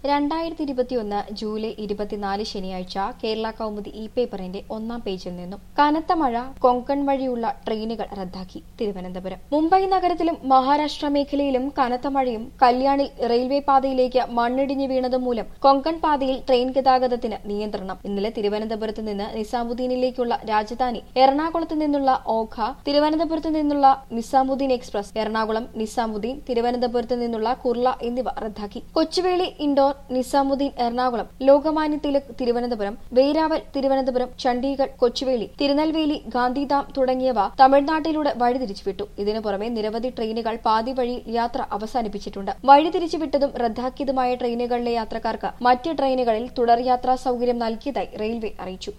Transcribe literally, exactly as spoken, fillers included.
രണ്ടായിരത്തി ഇരുപത്തിയൊന്ന് ജൂലൈ ഇരുപത്തിനാല് ശനിയാഴ്ച കേരള കൗമുദി ഇ പേപ്പറിന്റെ ഒന്നാം പേജിൽ നിന്നും കനത്ത മഴ കൊങ്കൺ വഴിയുള്ള ട്രെയിനുകൾ റദ്ദാക്കി തിരുവനന്തപുരം. മുംബൈ നഗരത്തിലും മഹാരാഷ്ട്ര മേഖലയിലും കനത്ത മഴയും കല്യാണിൽ റെയിൽവേ പാതയിലേക്ക് മണ്ണിടിഞ്ഞു വീണതും മൂലം കൊങ്കൺ പാതയിൽ ട്രെയിൻ ഗതാഗതത്തിന് നിയന്ത്രണം. ഇന്നലെ തിരുവനന്തപുരത്ത് നിന്ന് നിസാമുദ്ദീനിലേക്കുള്ള രാജധാനി, എറണാകുളത്ത് നിന്നുള്ള ഓഖ, തിരുവനന്തപുരത്ത് നിന്നുള്ള നിസാമുദ്ദീൻ എക്സ്പ്രസ്, എറണാകുളം നിസാമുദ്ദീൻ, തിരുവനന്തപുരത്ത് നിന്നുള്ള കുർള എന്നിവ റദ്ദാക്കി. കൊച്ചുവേളി ഇൻഡോർ നിസാമുദ്ദീൻ എറണാകുളം, ലോകമാന്യ തിലക് തിരുവനന്തപുരം, വെയ്രാവൽ തിരുവനന്തപുരം, ചണ്ഡീഗഡ് കൊച്ചുവേളി, തിരുനെൽവേലി, ഗാന്ധിധാം തുടങ്ങിയവ തമിഴ്നാട്ടിലൂടെ വഴിതിരിച്ചുവിട്ടു. ഇതിനു പുറമെ നിരവധി ട്രെയിനുകൾ പാതി വഴി യാത്ര അവസാനിപ്പിച്ചിട്ടുണ്ട്. വഴിതിരിച്ചുവിട്ടതും റദ്ദാക്കിയതുമായ ട്രെയിനുകളിലെ യാത്രക്കാർക്ക് മറ്റ് ട്രെയിനുകളിൽ തുടർ യാത്രാ സൌകര്യം നൽകിയതായി റെയിൽവേ അറിയിച്ചു.